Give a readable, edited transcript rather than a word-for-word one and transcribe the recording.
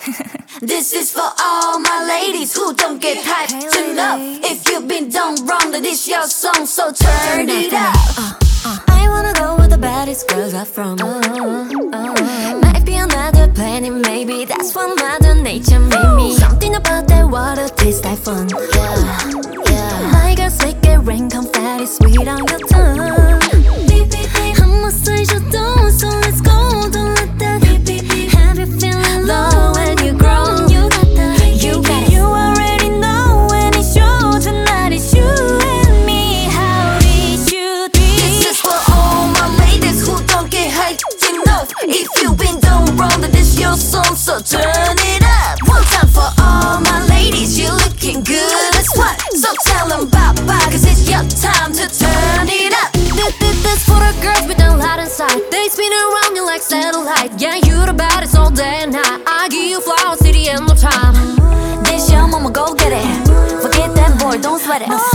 This is for all my ladies who don't get hyped enough. If you've been done wrong, then this your song, so turn it up. I wanna go where the baddest girls are from. Might be another planet, maybe that's what Mother Nature made me. Something about that water tastes like fun. Yeah. My girl say get rain confetti sweet on your tongue. I'm a side don't, so let's go. Don't let that have you feeling low when you grown. You got that, you got it. You already know when it's your tonight. It's you and me. How it should be. This is for all my ladies who don't get hyped enough. If you've been done wrong, then this your song, so turn it up. One time for all my ladies, you're looking good as what? So tell them bye-bye, cause it's your time to turn it up. This for the girls with a lot inside. They spin around you like satellite. Yeah, you the baddest all day and night. I give you flowers to the end of time. This your mama, go get it. Forget that boy, don't sweat it.